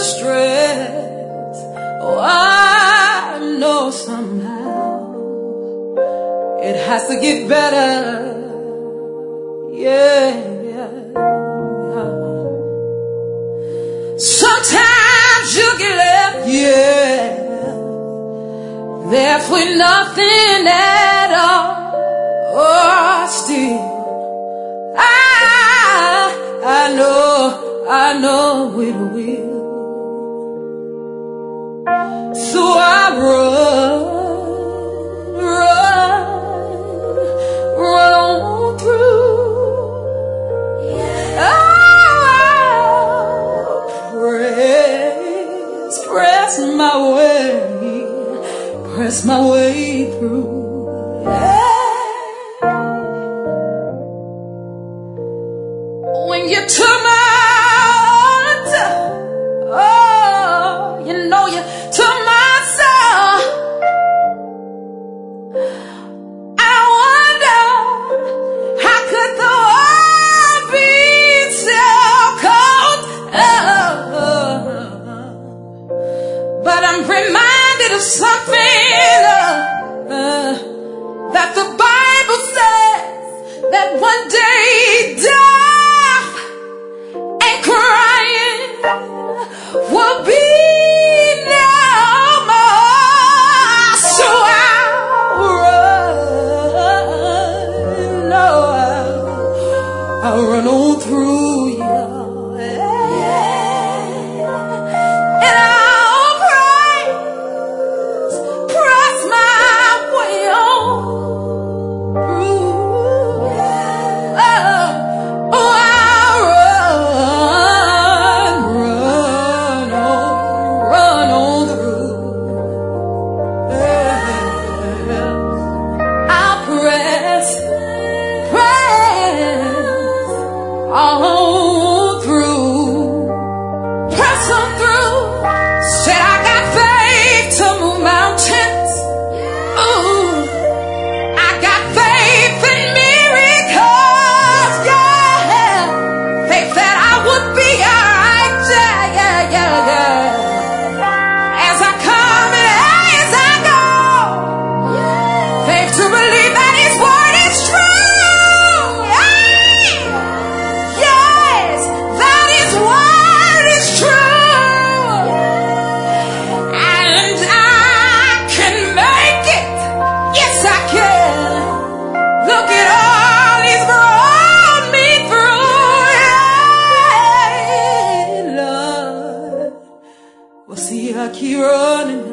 stress. Oh, I know somehow it has to get better. Yeah. Sometimes you get left, yeah, left with nothing at all. Oh, still, I know it will. So I run on through. Press my way through. Yeah. When you took my heart, oh, you know you took my soul. I wonder, how could the world be so cold? Oh, but I'm reminded of something that the Bible says, that one day death and crying will be no more. So I'll run on through, y'all, and I'll press my way on through. Oh, I'll run on through. I'll press on through. Press on through. Said I got faith to move mountains. Ooh, I got faith in miracles, yeah. Faith that I would be alright, yeah. As I come and as I go, faith to believe that His word is true, yeah. Yes, that His word is true, and I can make it. Yes, I can. Look at all He's brought me through, yeah, Lord. Well, see, I keep running.